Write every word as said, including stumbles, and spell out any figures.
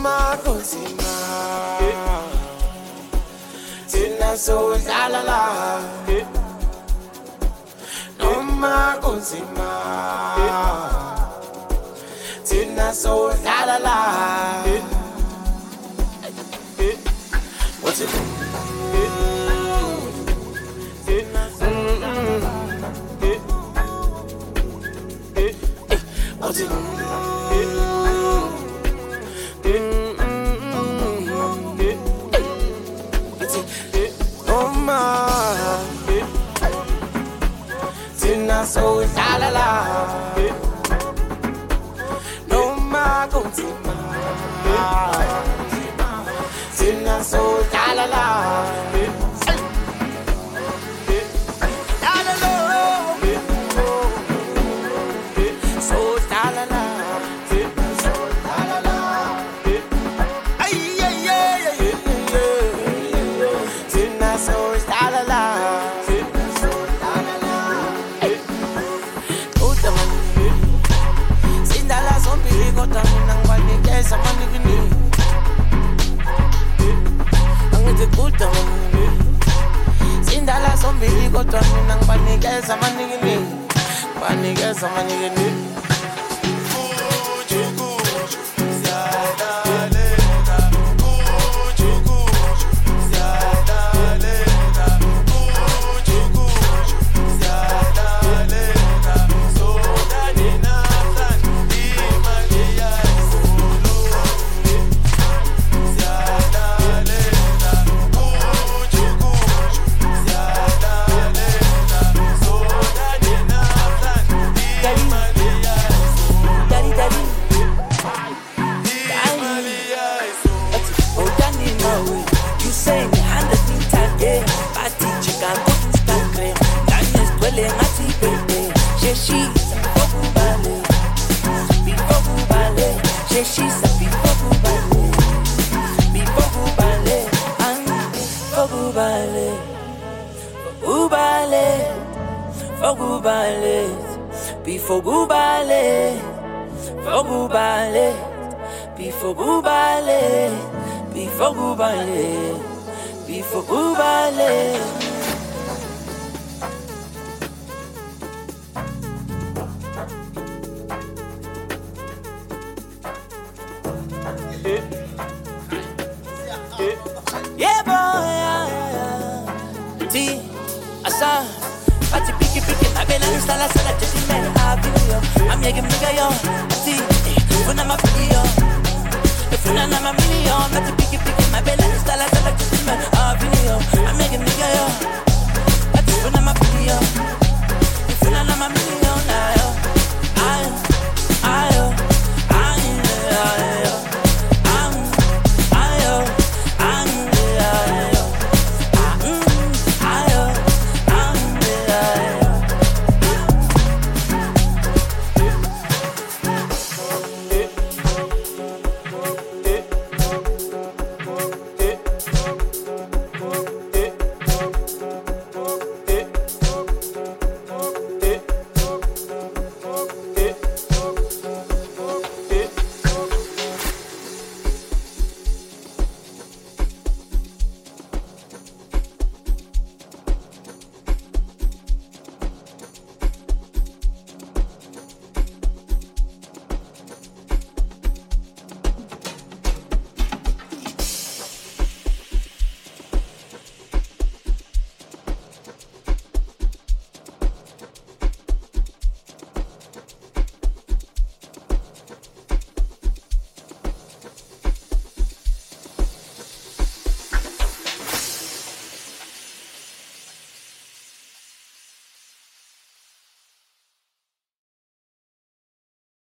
Noma kunzima Tina so la la la Noma kunzima Tina so la la la What's it? What's it? So la la la, no ma contima, Tina so la la la. Sindala zombili kodwa mina ngibanikeza amaningini banikeza amaningini Before Gubale, for Gubale, before Gubale, before Gubale, before Gubale. Yeah, boy, yeah, yeah. T, asa, pati piki piki, ma bella instala sala te ti me I'm making me go, see, if I'm a video, if I'm not a million, not to pick it, pick it, my belly is still a television, I'm making me go.